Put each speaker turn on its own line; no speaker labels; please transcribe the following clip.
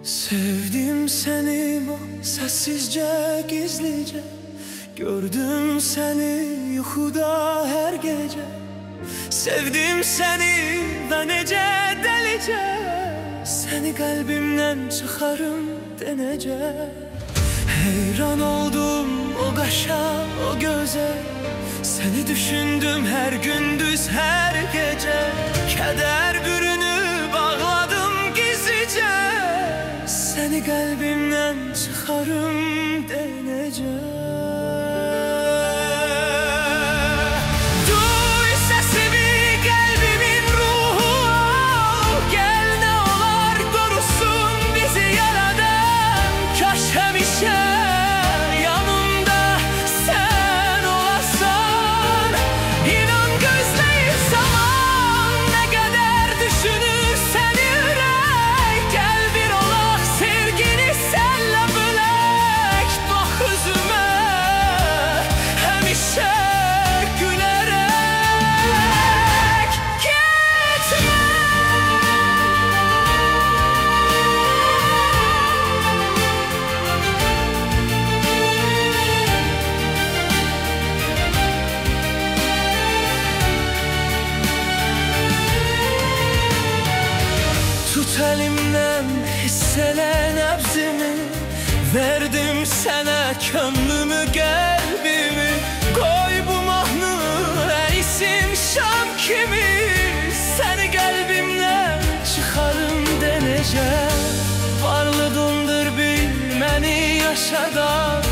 Sevdim seni sessizce gizlice, gördüm seni yuhuda her gece. Sevdim seni ve nece delice, seni kalbimden çıkarım denece. Heyran oldum o kaşa o göze, seni düşündüm her gündüz her gece. Keder bürünü bağladım gizlice, seni kalbimden çıkarım denece. Tut elimden hissele nabzimi, verdim sana könlümü kalbimi. Koy bu mahnı ey isim Şam kimi, seni kalbimden çıkarım denece. Varlığındır bil beni yaşadan,